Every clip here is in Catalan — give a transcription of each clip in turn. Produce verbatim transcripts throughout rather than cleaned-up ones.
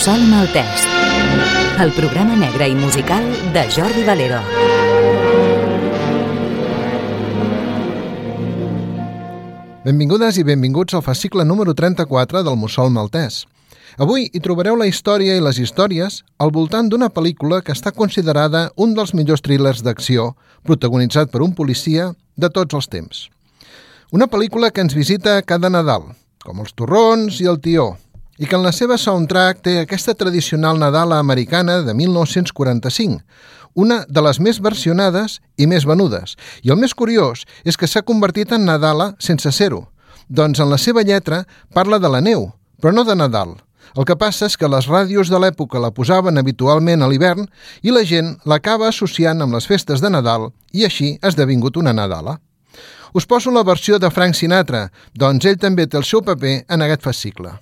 Mussol Maltès, el programa negre i musical de Jordi Valero. Benvingudes i benvinguts al fascicle número trenta-quatre del Mussol Maltès. Avui hi trobareu la història i les històries al voltant d'una pel·lícula que està considerada un dels millors thrillers d'acció protagonitzat per un policia de tots els temps. Una pel·lícula que ens visita cada Nadal, com els torrons i el tió, i que en la seva soundtrack té aquesta tradicional Nadala americana de mil nou-cents quaranta-cinc, una de les més versionades i més venudes. I el més curiós és que s'ha convertit en Nadala sense ser-ho, doncs en la seva lletra parla de la neu, però no de Nadal. El que passa és que les ràdios de l'època la posaven habitualment a l'hivern i la gent l'acaba associant amb les festes de Nadal i així ha esdevingut una Nadala. Us poso la versió de Frank Sinatra, doncs ell també té el seu paper en aquest fascicle.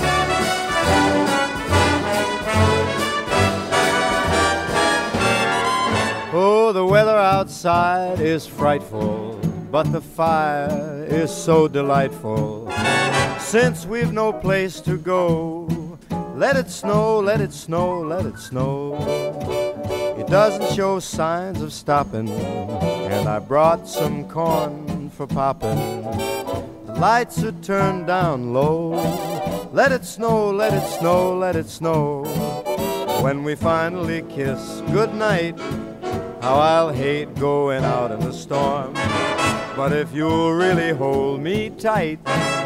Oh, the weather outside is frightful, but the fire is so delightful. Since we've no place to go, let it snow, let it snow, let it snow. It doesn't show signs of stopping, and I brought some corn for popping. The lights are turned down low. Let it snow, let it snow, let it snow. When we finally kiss goodnight, how I'll hate going out in the storm. But if you'll really hold me tight,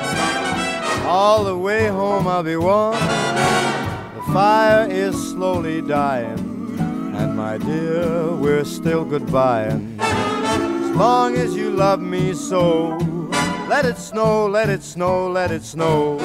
all the way home I'll be warm. The fire is slowly dying, and my dear, we're still goodbying. As long as you love me so, let it snow, let it snow, let it snow.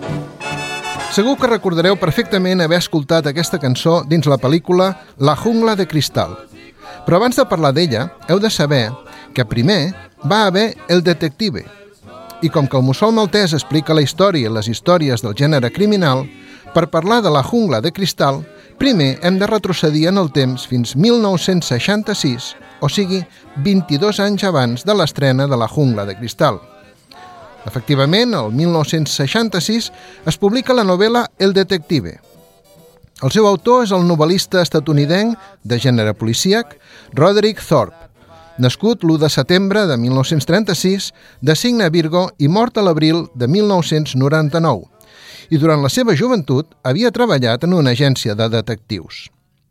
Segur que recordareu perfectament haver escoltat aquesta cançó dins la pel·lícula La jungla de cristal. Però abans de parlar d'ella, heu de saber que primer va haver El detective. I com que el Mussol Maltès explica la història i les històries del gènere criminal, per parlar de La jungla de cristal, primer hem de retrocedir en el temps fins mil nou-cents seixanta-sis, o sigui, vint-i-dos anys abans de l'estrena de La jungla de cristal. Efectivament, el mil nou-cents seixanta-sis es publica la novel·la El detective. El seu autor és el novel·lista estatunidenc de gènere policíac Roderick Thorp, nascut l'u de setembre de mil nou-cents trenta-sis, de signe Virgo i mort a l'abril de mil nou-cents noranta-nou, i durant la seva joventut havia treballat en una agència de detectius.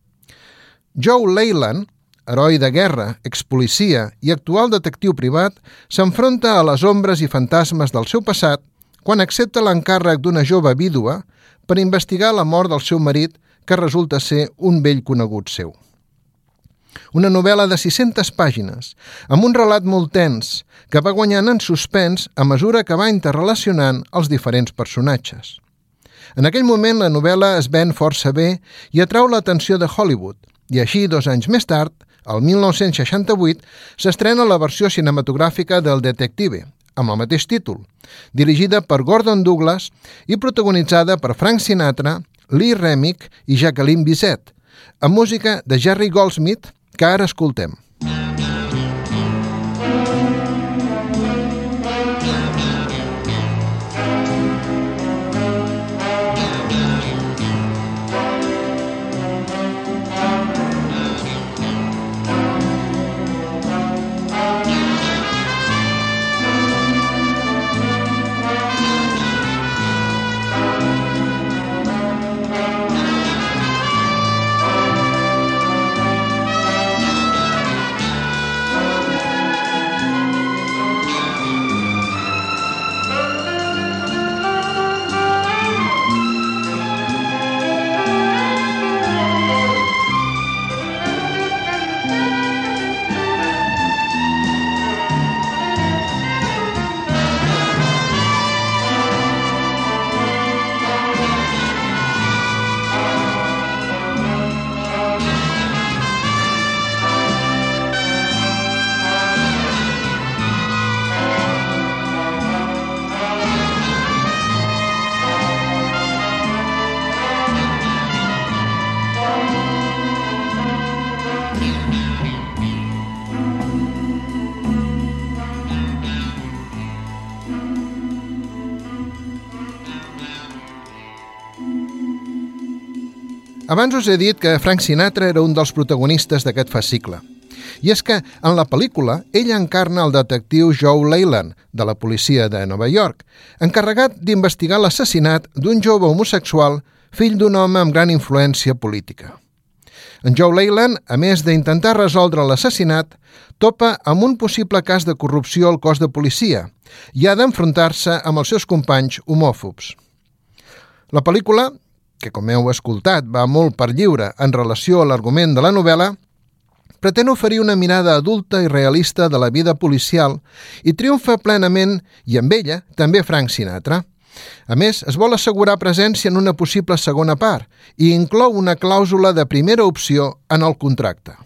Joe Leyland, heroi de guerra, expolicia i actual detectiu privat, s'enfronta a les ombres i fantasmes del seu passat quan accepta l'encàrrec d'una jove vídua per investigar la mort del seu marit, que resulta ser un vell conegut seu. Una novel·la de sis-centes pàgines, amb un relat molt tens, que va guanyant en suspens a mesura que va interrelacionant els diferents personatges. En aquell moment la novel·la es ven força bé i atrau l'atenció de Hollywood, i així, dos anys més tard, el mil nou-cents seixanta-vuit, s'estrena la versió cinematogràfica del Detective, amb el mateix títol, dirigida per Gordon Douglas i protagonitzada per Frank Sinatra, Lee Remick i Jacqueline Bisset, amb música de Jerry Goldsmith, que ara escoltem. Abans us he dit que Frank Sinatra era un dels protagonistes d'aquest fascicle. I és que, en la pel·lícula, ell encarna el detectiu Joe Leyland, de la policia de Nova York, encarregat d'investigar l'assassinat d'un jove homosexual, fill d'un home amb gran influència política. En Joe Leyland, a més d'intentar resoldre l'assassinat, topa amb un possible cas de corrupció al cos de policia i ha d'enfrontar-se amb els seus companys homòfobs. La pel·lícula, que com heu escoltat va molt per lliure en relació a l'argument de la novel·la, pretén oferir una mirada adulta i realista de la vida policial i triomfa plenament, i amb ella, també Frank Sinatra. A més, es vol assegurar presència en una possible segona part i inclou una clàusula de primera opció en el contracte.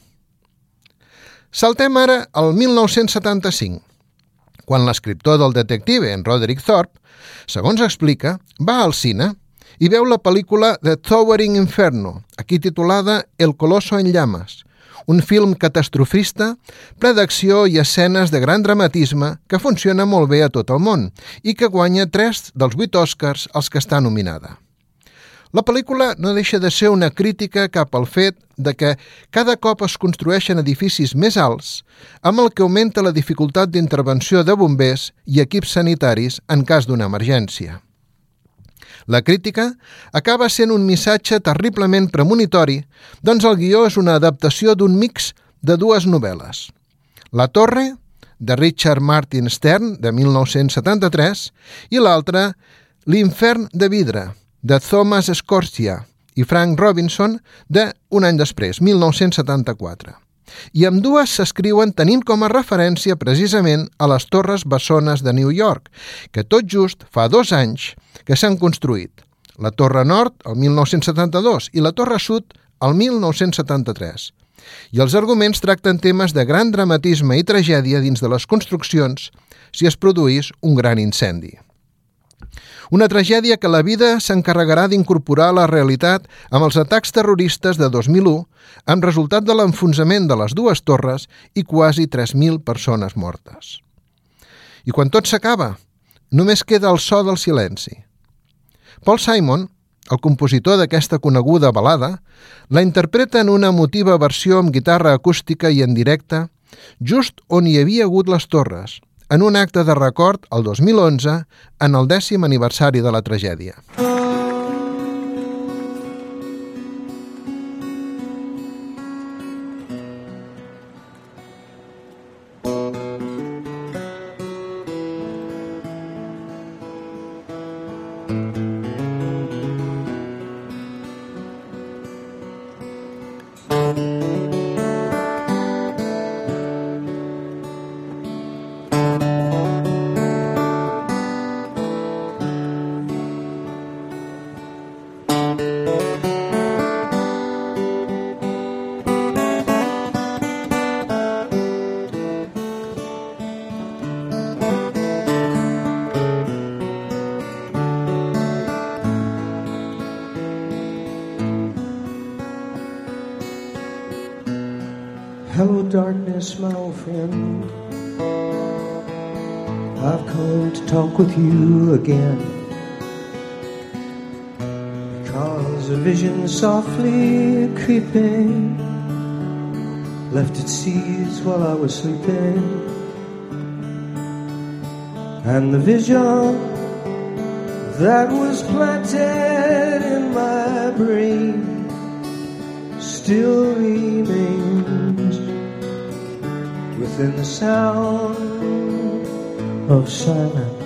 Saltem ara al mil nou-cents setanta-cinc, quan l'escriptor del detective, en Roderick Thorpe, segons explica, va al cine i veu la pel·lícula The Towering Inferno, aquí titulada El Coloso en llames, un film catastrofista, ple d'acció i escenes de gran dramatisme que funciona molt bé a tot el món i que guanya tres dels vuit Oscars als que està nominada. La pel·lícula no deixa de ser una crítica cap al fet de que cada cop es construeixen edificis més alts, amb el que augmenta la dificultat d'intervenció de bombers i equips sanitaris en cas d'una emergència. La crítica acaba sent un missatge terriblement premonitori, doncs el guió és una adaptació d'un mix de dues novel·les. La Torre, de Richard Martin Stern, de mil nou-cents setanta-tres, i l'altra, L'Infern de vidre, de Thomas Scorsia i Frank Robinson, de un any després, mil nou-cents setanta-quatre. I ambdues s'escriuen tenint com a referència precisament a les torres bessones de New York, que tot just fa dos anys que s'han construït. La Torre Nord, el mil nou-cents setanta-dos, i la Torre Sud, el mil nou-cents setanta-tres. I els arguments tracten temes de gran dramatisme i tragèdia dins de les construccions si es produís un gran incendi. Una tragèdia que la vida s'encarregarà d'incorporar a la realitat amb els atacs terroristes de dos mil u, amb resultat de l'enfonsament de les dues torres i quasi tres mil persones mortes. I quan tot s'acaba, només queda el so del silenci. Paul Simon, el compositor d'aquesta coneguda balada, la interpreta en una emotiva versió amb guitarra acústica i en directe, just on hi havia hagut les torres, en un acte de record el dos mil onze, en el dècim aniversari de la tragèdia. Hello, darkness, my old friend. I've come to talk with you again, because a vision softly creeping left its seeds while I was sleeping, and the vision that was planted in my brain still remains within the sound of silence.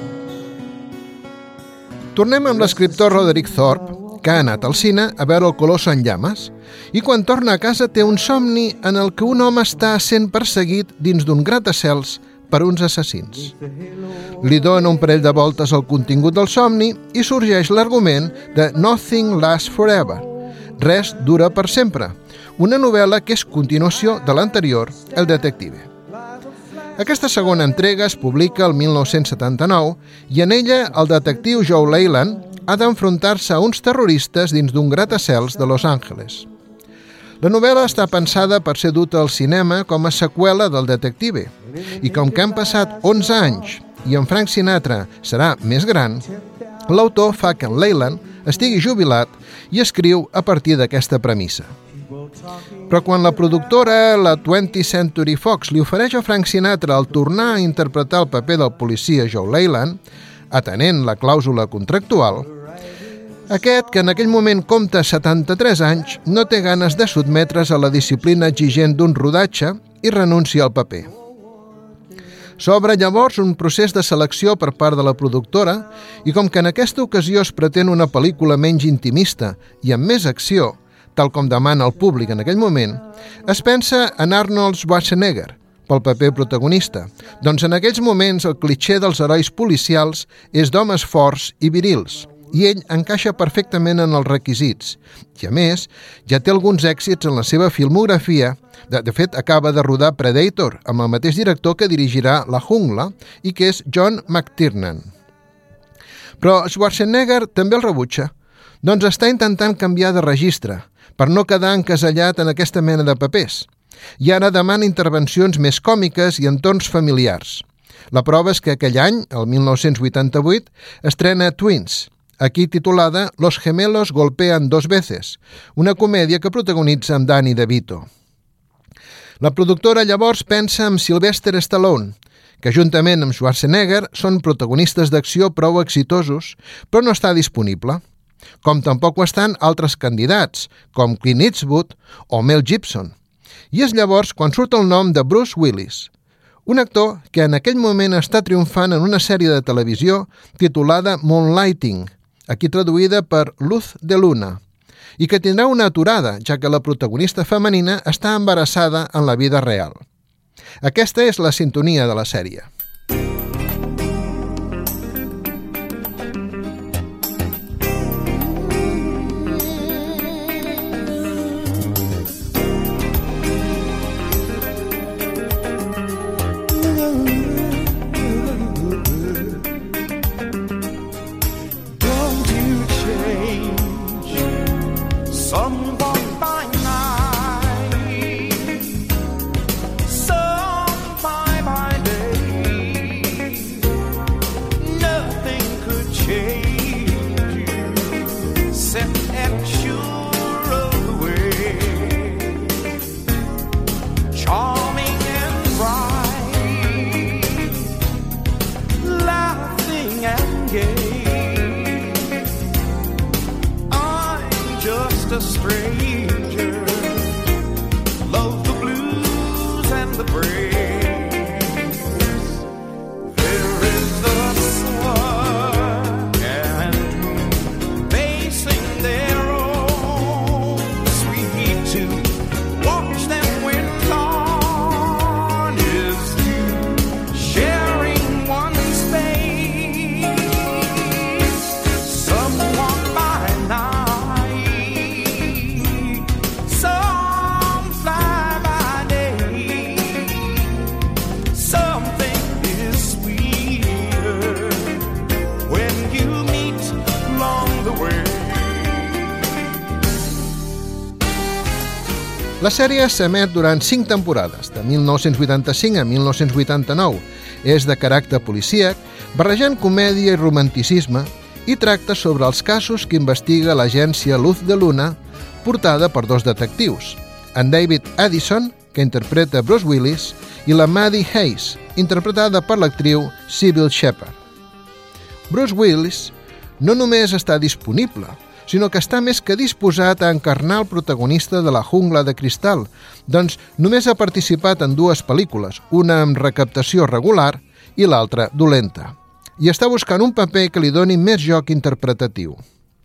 Tornem amb l'escriptor Roderick Thorpe, que ha anat al cine a veure El Coloso en llames, i quan torna a casa té un somni en el que un home està sent perseguit dins d'un gratacels per uns assassins. Li dona un parell de voltes al contingut del somni i sorgeix l'argument de Nothing Lasts Forever, Res dura per sempre, una novel·la que és continuació de l'anterior, El Detective. Aquesta segona entrega es publica el mil nou-cents setanta-nou i en ella el detectiu Joe Leyland ha d'enfrontar-se a uns terroristes dins d'un gratacels de Los Angeles. La novel·la està pensada per ser duta al cinema com a seqüela del Detective i com que han passat onze anys i en Frank Sinatra serà més gran, l'autor fa que en Leyland estigui jubilat i escriu a partir d'aquesta premissa. Però quan la productora, la twentieth Century Fox, li ofereix a Frank Sinatra el tornar a interpretar el paper del policia Joe Leyland, atenent la clàusula contractual, aquest, que en aquell moment compta setanta-tres anys, no té ganes de sotmetre's a la disciplina exigent d'un rodatge i renuncia al paper. S'obre llavors un procés de selecció per part de la productora i com que en aquesta ocasió es pretén una pel·lícula menys intimista i amb més acció, tal com demana el públic en aquell moment, es pensa en Arnold Schwarzenegger pel paper protagonista, doncs en aquells moments el clitxer dels herois policials és d'homes forts i virils, i ell encaixa perfectament en els requisits. I a més, ja té alguns èxits en la seva filmografia. De, de fet, acaba de rodar Predator amb el mateix director que dirigirà La Jungla i que és John McTiernan. Però Schwarzenegger també el rebutja, doncs està intentant canviar de registre per no quedar encasellat en aquesta mena de papers. I ara demana intervencions més còmiques i entorns familiars. La prova és que aquell any, el mil nou-cents vuitanta-vuit, estrena Twins, aquí titulada Los gemelos golpean dos veces, una comèdia que protagonitza amb Danny DeVito. La productora llavors pensa en Sylvester Stallone, que juntament amb Schwarzenegger són protagonistes d'acció prou exitosos, però no està disponible. Com tampoc ho estan altres candidats, com Clint Eastwood o Mel Gibson. I és llavors quan surt el nom de Bruce Willis, un actor que en aquell moment està triomfant en una sèrie de televisió titulada Moonlighting, aquí traduïda per Luz de Luna, i que tindrà una aturada, ja que la protagonista femenina està embarassada en la vida real. Aquesta és la sintonia de la sèrie. La sèrie s'emet durant cinc temporades, de mil nou-cents vuitanta-cinc a mil nou-cents vuitanta-nou. És de caràcter policíac, barrejant comèdia i romanticisme, i tracta sobre els casos que investiga l'agència Luz de Luna, portada per dos detectius, en David Addison, que interpreta Bruce Willis, i la Maddie Hayes, interpretada per l'actriu Sybil Shepherd. Bruce Willis no només està disponible, sinó que està més que disposat a encarnar el protagonista de La Jungla de Cristal, doncs només ha participat en dues pel·lícules, una amb recaptació regular i l'altra dolenta, i està buscant un paper que li doni més joc interpretatiu.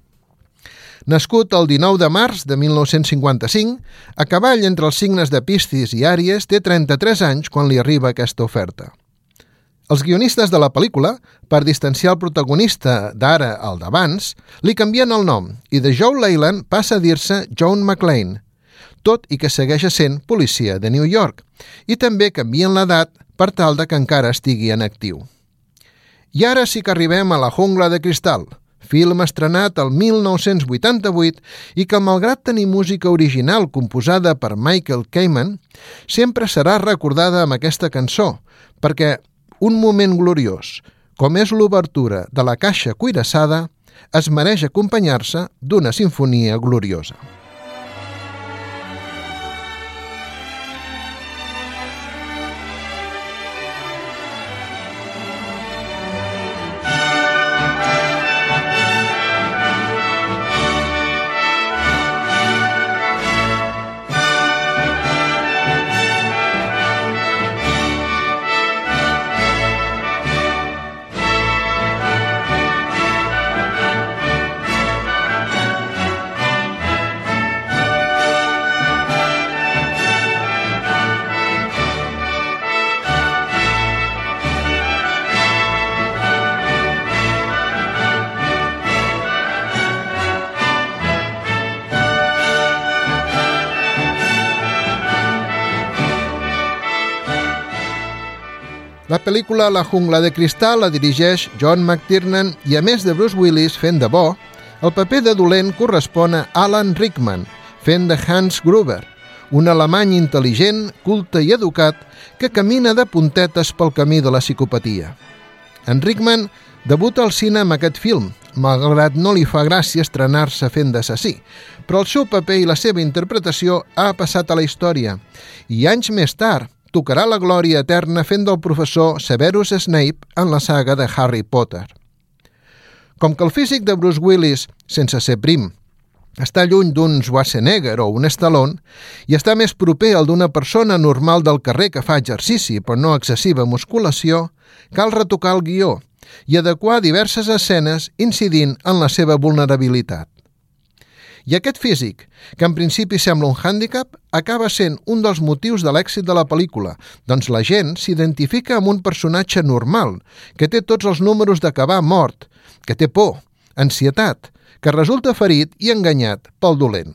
Nascut el dinou de març de mil nou-cents cinquanta-cinc, a cavall entre els signes de Piscis i Àries, té trenta-tres anys quan li arriba aquesta oferta. Els guionistes de la pel·lícula, per distanciar el protagonista d'ara al d'abans, li canvien el nom i de Joe Leyland passa a dir-se John McClane, tot i que segueix sent policia de New York, i també canvien l'edat per tal de que encara estigui en actiu. I ara sí que arribem a La Jungla de Cristal, film estrenat el mil nou-cents vuitanta-vuit i que, malgrat tenir música original composada per Michael Kamen, sempre serà recordada amb aquesta cançó, perquè un moment gloriós, com és l'obertura de la caixa cuirassada, es mereix acompanyar-se d'una simfonia gloriosa. La pel·lícula La jungla de cristal la dirigeix John McTiernan i, a més de Bruce Willis fent de bo, el paper de dolent correspon a Alan Rickman, fent de Hans Gruber, un alemany intel·ligent, culte i educat que camina de puntetes pel camí de la psicopatia. En Rickman debuta al cine amb aquest film, malgrat no li fa gràcia estrenar-se fent d'assassí, però el seu paper i la seva interpretació ha passat a la història, i anys més tard tocarà la glòria eterna fent del professor Severus Snape en la saga de Harry Potter. Com que el físic de Bruce Willis, sense ser prim, està lluny d'un Schwarzenegger o un Stallone i està més proper al d'una persona normal del carrer que fa exercici però no excessiva musculació, cal retocar el guió i adequar diverses escenes incidint en la seva vulnerabilitat. I aquest físic, que en principi sembla un hàndicap, acaba sent un dels motius de l'èxit de la pel·lícula, doncs la gent s'identifica amb un personatge normal, que té tots els números d'acabar mort, que té por, ansietat, que resulta ferit i enganyat pel dolent.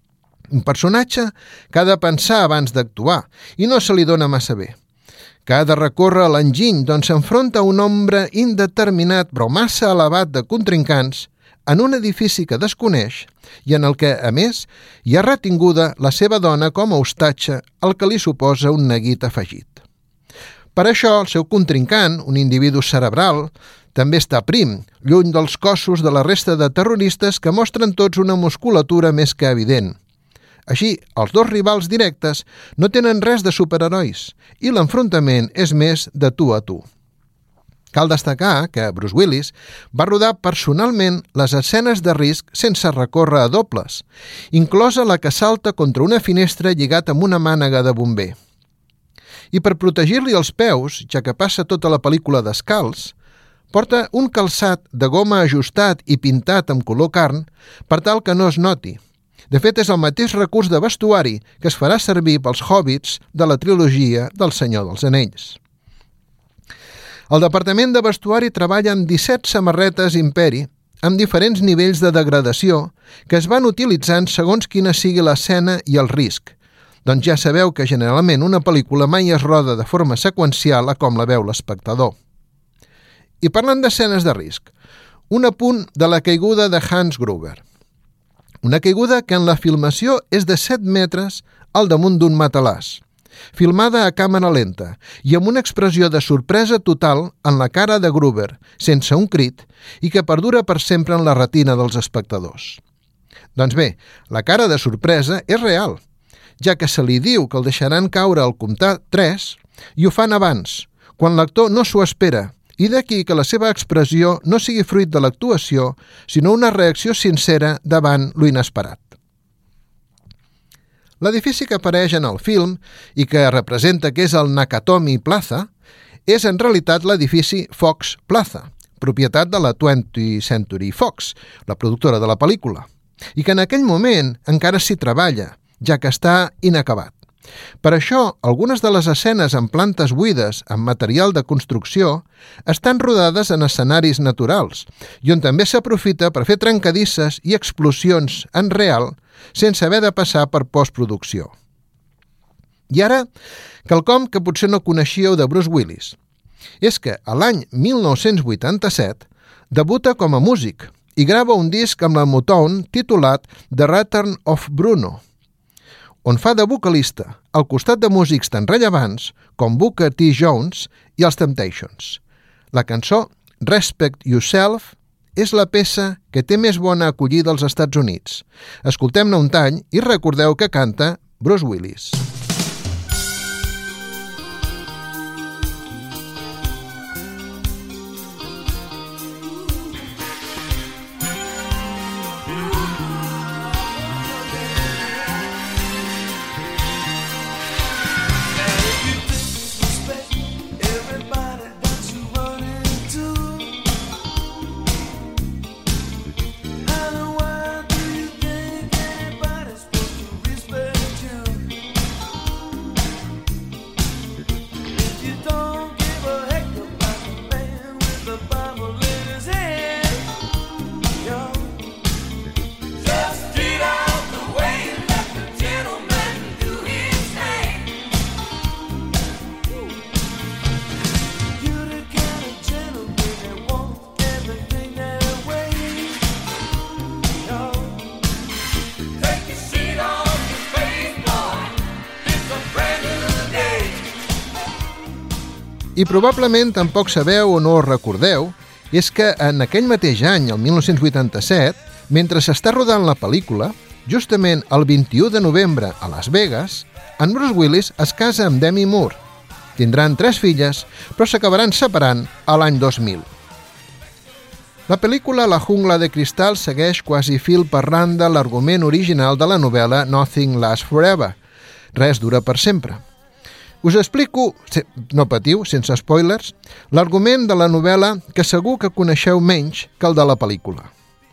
Un personatge que ha de pensar abans d'actuar i no se li dona massa bé, que ha de recórrer l'enginy d'on s'enfronta un nombre indeterminat però massa elevat de contrincants en un edifici que desconeix i en el que, a més, hi ha retinguda la seva dona com a hostatge, el que li suposa un neguit afegit. Per això, el seu contrincant, un individu cerebral, també està prim, lluny dels cossos de la resta de terroristes que mostren tots una musculatura més que evident. Així, els dos rivals directes no tenen res de superherois i l'enfrontament és més de tu a tu. Cal destacar que Bruce Willis va rodar personalment les escenes de risc sense recórrer a dobles, inclosa la que salta contra una finestra lligat amb una mànega de bomber. I per protegir-li els peus, ja que passa tota la pel·lícula descalç, porta un calçat de goma ajustat i pintat amb color carn per tal que no es noti. De fet, és el mateix recurs de vestuari que es farà servir pels hobbits de la trilogia del Senyor dels Anells. El departament de vestuari treballa amb disset samarretes Imperi amb diferents nivells de degradació que es van utilitzant segons quina sigui l'escena i el risc. Doncs ja sabeu que generalment una pel·lícula mai es roda de forma seqüencial a com la veu l'espectador. I parlant d'escenes de risc, un apunt de la caiguda de Hans Gruber. Una caiguda que en la filmació és de set metres al damunt d'un matalàs, filmada a càmera lenta i amb una expressió de sorpresa total en la cara de Gruber, sense un crit, i que perdura per sempre en la retina dels espectadors. Doncs bé, la cara de sorpresa és real, ja que se li diu que el deixaran caure al comptar tres i ho fan abans, quan l'actor no s'ho espera, i d'aquí que la seva expressió no sigui fruit de l'actuació, sinó una reacció sincera davant lo inesperat. L'edifici que apareix en el film i que representa que és el Nakatomi Plaza és en realitat l'edifici Fox Plaza, propietat de la twentieth Century Fox, la productora de la pel·lícula, i que en aquell moment encara s'hi treballa, ja que està inacabat. Per això, algunes de les escenes en plantes buides amb material de construcció estan rodades en escenaris naturals i on també s'aprofita per fer trencadisses i explosions en real sense haver de passar per postproducció. I ara, quelcom que potser no coneixíeu de Bruce Willis. És que a l'any mil nou-cents vuitanta-set debuta com a músic i grava un disc amb la Motown titulat The Return of Bruno, on fa de vocalista al costat de músics tan rellevants com Booker T. Jones i els Temptations. La cançó Respect Yourself és la peça que té més bona acollida als Estats Units. Escoltem-ne un tall i recordeu que canta Bruce Willis. I probablement tampoc sabeu o no us recordeu és que en aquell mateix any, el mil nou-cents vuitanta-set, mentre s'està rodant la pel·lícula, justament el vint-i-u de novembre a Las Vegas, en Bruce Willis es casa amb Demi Moore. Tindran tres filles, però s'acabaran separant a l'any dos mil. La pel·lícula La jungla de cristal segueix quasi fil per randa l'argument original de la novel·la Nothing Lasts Forever. Res dura per sempre. Us explico, no patiu, sense spoilers, l'argument de la novel·la que segur que coneixeu menys que el de la pel·lícula.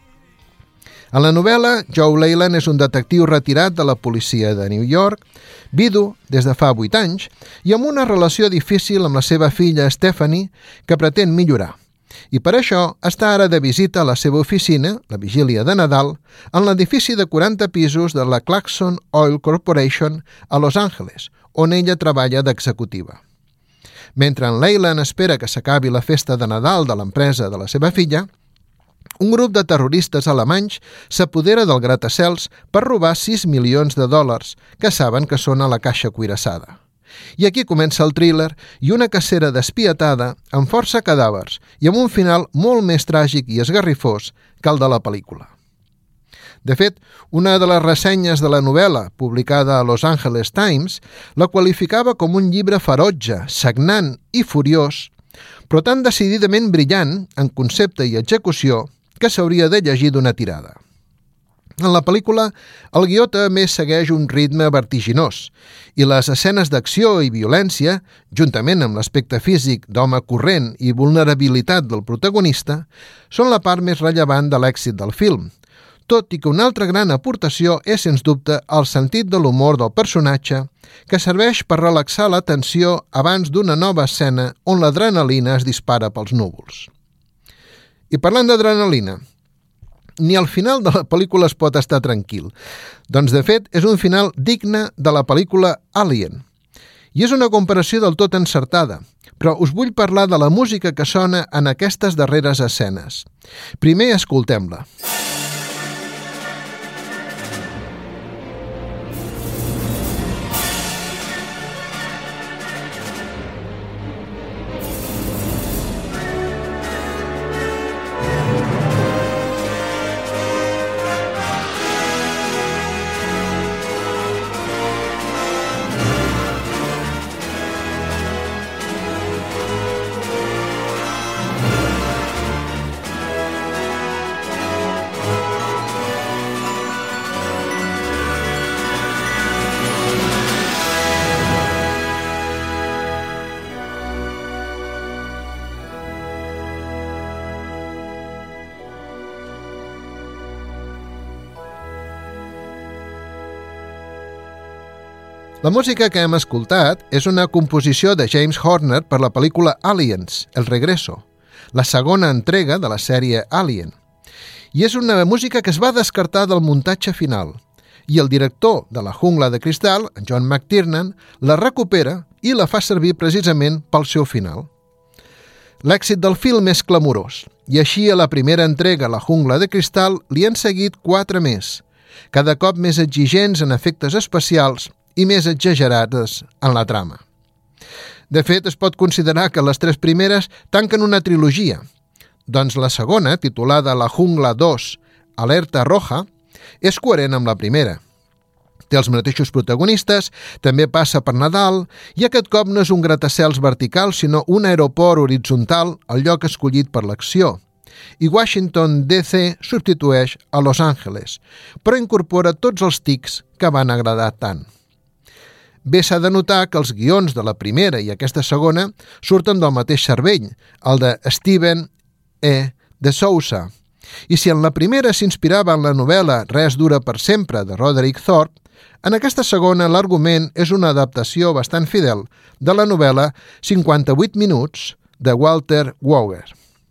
A la novel·la, Joe Leyland és un detectiu retirat de la policia de New York, vidu des de fa vuit anys i amb una relació difícil amb la seva filla Stephanie que pretén millorar. I per això està ara de visita a la seva oficina, la vigília de Nadal, en l'edifici de quaranta pisos de la Clarkson Oil Corporation a Los Angeles, on ella treballa d'executiva. Mentre en Leyland espera que s'acabi la festa de Nadal de l'empresa de la seva filla, un grup de terroristes alemanys s'apodera del gratacels per robar sis milions de dòlars que saben que són a la caixa cuirassada. I aquí comença el thriller i una cacera despietada amb força cadàvers i amb un final molt més tràgic i esgarrifós que el de la pel·lícula. De fet, una de les ressenyes de la novel·la, publicada a Los Angeles Times, la qualificava com un llibre ferotge, sagnant i furiós, però tan decididament brillant en concepte i execució que s'hauria de llegir d'una tirada. En la pel·lícula, el guió també segueix un ritme vertiginós i les escenes d'acció i violència, juntament amb l'aspecte físic d'home corrent i vulnerabilitat del protagonista, són la part més rellevant de l'èxit del film, tot i que una altra gran aportació és, sens dubte, el sentit de l'humor del personatge, que serveix per relaxar la tensió abans d'una nova escena on l'adrenalina es dispara pels núvols. I parlant d'adrenalina, ni al final de la pel·lícula es pot estar tranquil. Doncs, de fet, és un final digne de la pel·lícula Alien. I és una comparació del tot encertada, però us vull parlar de la música que sona en aquestes darreres escenes. Primer, escoltem-la. La música que hem escoltat és una composició de James Horner per la pel·lícula Aliens, El Regreso, la segona entrega de la sèrie Alien. I és una música que es va descartar del muntatge final, i el director de La jungla de cristal, John McTiernan, la recupera i la fa servir precisament pel seu final. L'èxit del film és clamorós, i així a la primera entrega, La jungla de cristal, li han seguit quatre més, cada cop més exigents en efectes especials i més exagerades en la trama. De fet, es pot considerar que les tres primeres tanquen una trilogia, Doncs la segona, titulada La Jungla dos, Alerta Roja, és coherent amb la primera. Té els mateixos protagonistes, també passa per Nadal, i aquest cop no és un gratacels vertical, sinó un aeroport horitzontal al lloc escollit per l'acció. I Washington D C substitueix a Los Angeles, però incorpora tots els tics que van agradar tant. Bé, s'ha de notar que els guions de la primera i aquesta segona surten del mateix cervell, el de Steven E. de Sousa. I si en la primera s'inspirava en la novel·la Res dura per sempre, de Roderick Thorpe, en aquesta segona l'argument és una adaptació bastant fidel de la novel·la cinquanta-vuit minuts, de Walter Weger.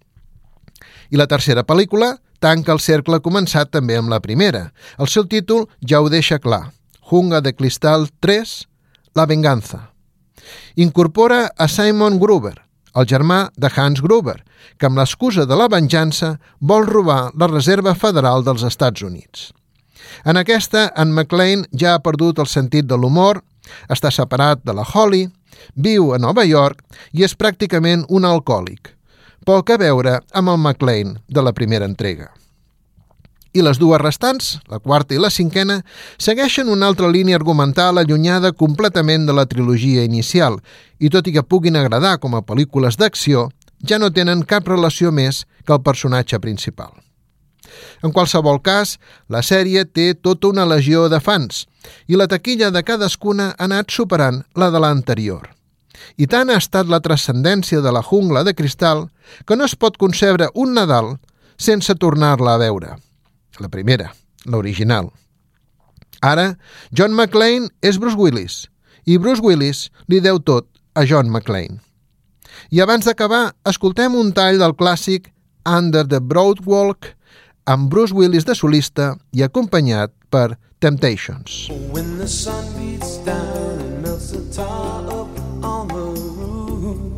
I la tercera pel·lícula tanca el cercle començat també amb la primera. El seu títol ja ho deixa clar, Jungla de Cristal tres, La venganza. Incorpora a Simon Gruber, el germà de Hans Gruber, que amb l'excusa de la venjança vol robar la Reserva Federal dels Estats Units. En aquesta, en McClane ja ha perdut el sentit de l'humor, està separat de la Holly, viu a Nova York i és pràcticament un alcohòlic. Poc a veure amb el McClane de la primera entrega. I les dues restants, la quarta i la cinquena, segueixen una altra línia argumental allunyada completament de la trilogia inicial i tot i que puguin agradar com a pel·lícules d'acció, ja no tenen cap relació més que el personatge principal. En qualsevol cas, la sèrie té tota una legió de fans i la taquilla de cadascuna ha anat superant la de l'anterior. I tant ha estat la transcendència de la Jungla de Cristal que no es pot concebre un Nadal sense tornar-la a veure. La primera, l'original. Ara, John McClane és Bruce Willis i Bruce Willis li deu tot a John McClane. I abans d'acabar, escoltem un tall del clàssic Under the Boardwalk amb Bruce Willis de solista i acompanyat per Temptations. When the sun beats down and melts the tar up on the roof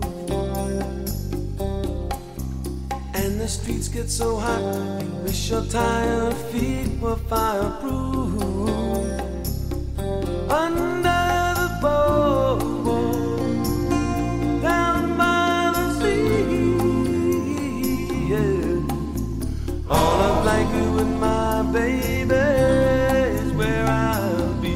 and the streets get so hot you wish your tired feet were fireproof. Under the boardwalk down by the sea, yeah. On a blanket with my baby is where I'll be.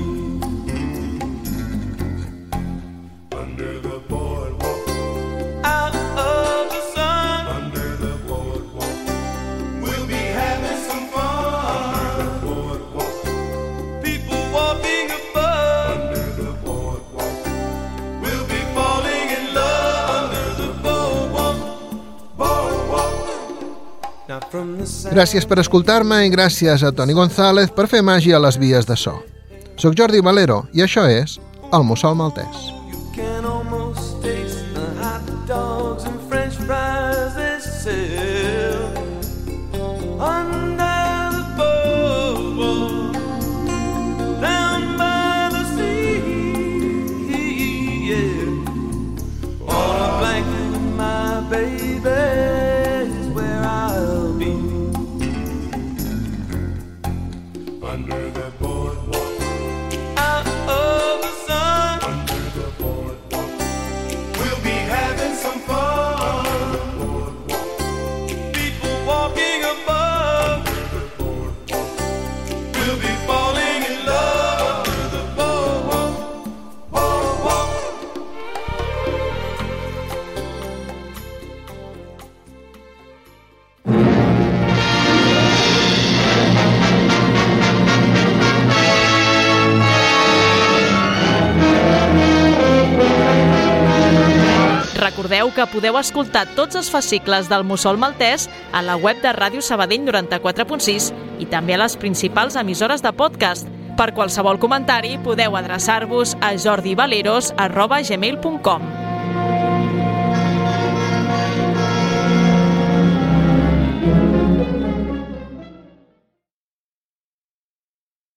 Under the boardwalk, out of the sun. Under the boardwalk, we'll be having some fun. Under the boardwalk, people walking above. Under the boardwalk, we'll be falling in love. Under the boardwalk, boardwalk. Gràcies per escoltar-me i gràcies a Toni González per fer màgia a les vies de so. Soc Jordi Valero i això és El Mussol Maltès. You can almost taste the hot dogs and french fries they sell under the boardwalk down by the sea, yeah. On a blanket with my baby under the boardwalk, out of the sun. Under the boardwalk, we'll be having some fun. Under the boardwalk, people walking above. Under the boardwalk, we'll be falling in love. Under the boardwalk, boardwalk. Recordeu que podeu escoltar tots els fascicles del Mussol Maltès a la web de Ràdio Sabadell noranta-quatre punt sis i també a les principals emissores de podcast. Per qualsevol comentari podeu adreçar-vos a jordivaleros arroba gmail punt com.